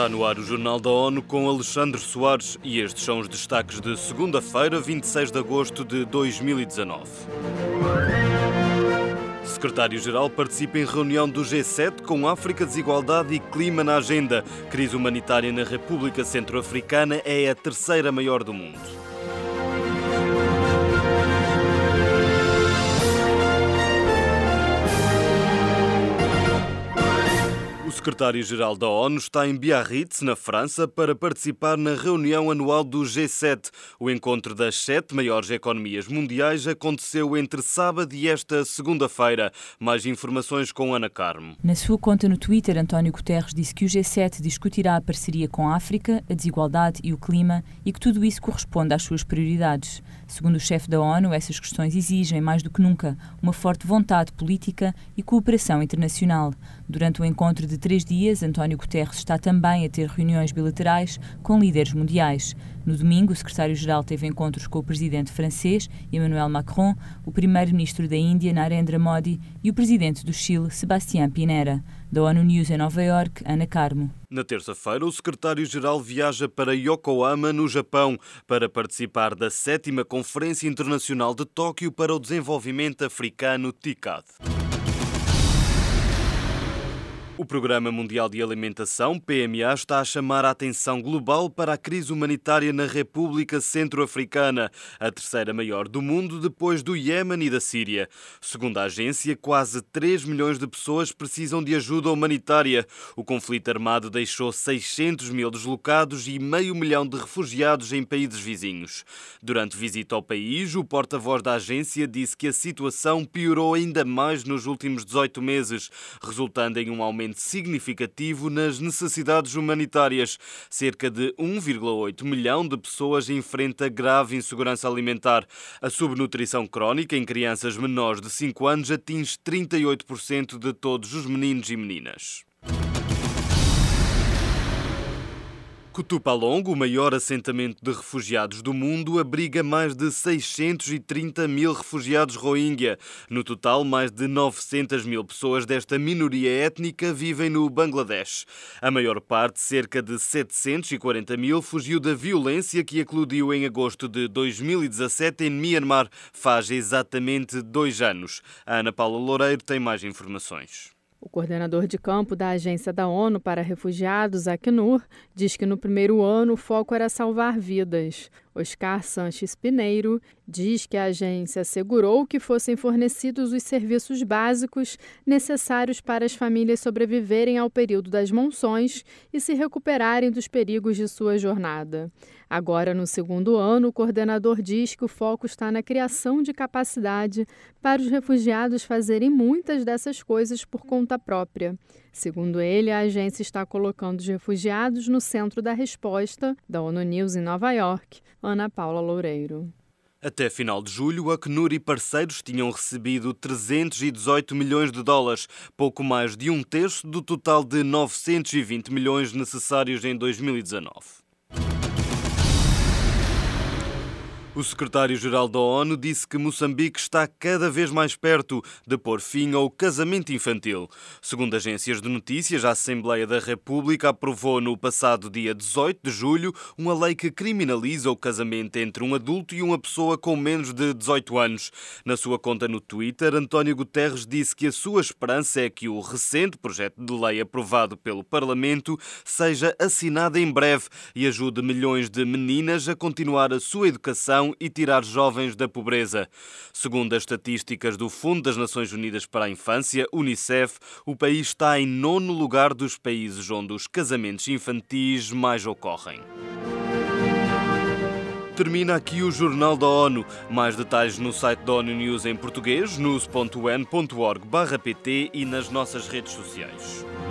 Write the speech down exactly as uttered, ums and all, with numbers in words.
Está no ar o Jornal da ONU com Alexandre Soares e estes são os destaques de segunda-feira, vinte e seis de agosto de dois mil e dezanove. Secretário-Geral participa em reunião do G sete com África, desigualdade e clima na agenda. Crise humanitária na República Centro-Africana é a terceira maior do mundo. O secretário-geral da ONU está em Biarritz, na França, para participar na reunião anual do G sete. O encontro das sete maiores economias mundiais aconteceu entre sábado e esta segunda-feira. Mais informações com Ana Carmo. Na sua conta no Twitter, António Guterres disse que o G sete discutirá a parceria com a África, a desigualdade e o clima e que tudo isso corresponde às suas prioridades. Segundo o chefe da ONU, essas questões exigem, mais do que nunca, uma forte vontade política e cooperação internacional. Durante o encontro de três dias, António Guterres está também a ter reuniões bilaterais com líderes mundiais. No domingo, o secretário-geral teve encontros com o presidente francês, Emmanuel Macron, o primeiro-ministro da Índia, Narendra Modi, e o presidente do Chile, Sebastián Pinera. Da ONU News em Nova Iorque, Ana Carmo. Na terça-feira, o secretário-geral viaja para Yokohama, no Japão, para participar da sétima Conferência Internacional de Tóquio para o Desenvolvimento Africano, T I C A D. O Programa Mundial de Alimentação, P M A, está a chamar a atenção global para a crise humanitária na República Centro-Africana, a terceira maior do mundo depois do Iêmen e da Síria. Segundo a agência, quase três milhões de pessoas precisam de ajuda humanitária. O conflito armado deixou seiscentos mil deslocados e meio milhão de refugiados em países vizinhos. Durante visita ao país, o porta-voz da agência disse que a situação piorou ainda mais nos últimos dezoito meses, resultando em um aumento significativo nas necessidades humanitárias. Cerca de um vírgula oito milhão de pessoas enfrenta grave insegurança alimentar. A subnutrição crónica em crianças menores de cinco anos atinge trinta e oito por cento de todos os meninos e meninas. Kutupalong, o maior assentamento de refugiados do mundo, abriga mais de seiscentos e trinta mil refugiados Rohingya. No total, mais de novecentas mil pessoas desta minoria étnica vivem no Bangladesh. A maior parte, cerca de setecentos e quarenta mil, fugiu da violência que eclodiu em agosto de dois mil e dezassete em Myanmar, faz exatamente dois anos. A Ana Paula Loureiro tem mais informações. O coordenador de campo da Agência da ONU para Refugiados, Acnur, diz que no primeiro ano o foco era salvar vidas. Oscar Sanches Pineiro diz que a agência assegurou que fossem fornecidos os serviços básicos necessários para as famílias sobreviverem ao período das monções e se recuperarem dos perigos de sua jornada. Agora, no segundo ano, o coordenador diz que o foco está na criação de capacidade para os refugiados fazerem muitas dessas coisas por conta própria. Segundo ele, a agência está colocando os refugiados no centro da resposta. Da ONU News em Nova Iorque, Ana Paula Loureiro. Até final de julho, a Acnur e parceiros tinham recebido trezentos e dezoito milhões de dólares, pouco mais de um terço do total de novecentos e vinte milhões necessários em dois mil e dezanove. O secretário-geral da ONU disse que Moçambique está cada vez mais perto de pôr fim ao casamento infantil. Segundo agências de notícias, a Assembleia da República aprovou no passado dia dezoito de julho uma lei que criminaliza o casamento entre um adulto e uma pessoa com menos de dezoito anos. Na sua conta no Twitter, António Guterres disse que a sua esperança é que o recente projeto de lei aprovado pelo Parlamento seja assinado em breve e ajude milhões de meninas a continuar a sua educação e tirar jovens da pobreza. Segundo as estatísticas do Fundo das Nações Unidas para a Infância, Unicef, o país está em nono lugar dos países onde os casamentos infantis mais ocorrem. Termina aqui o Jornal da ONU. Mais detalhes no site da ONU News em português, news ponto u n ponto org barra p t e nas nossas redes sociais.